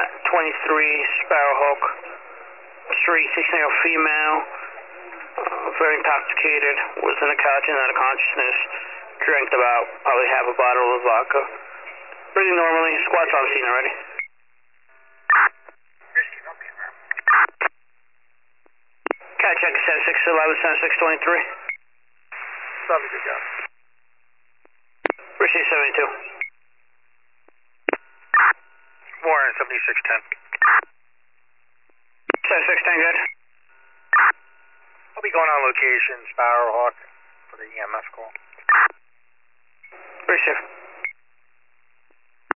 23 Sparrowhawk Street, 16-year-old female, very intoxicated, was in a couch and out of consciousness, drank about probably half a bottle of vodka. Breathing normally, squad's on scene already. Cat check 7611, 7623. Something good job. Receive 72. Warren, 7610. 7610, good. I'll be going on location, Sparrowhawk, for the EMS call. Receive.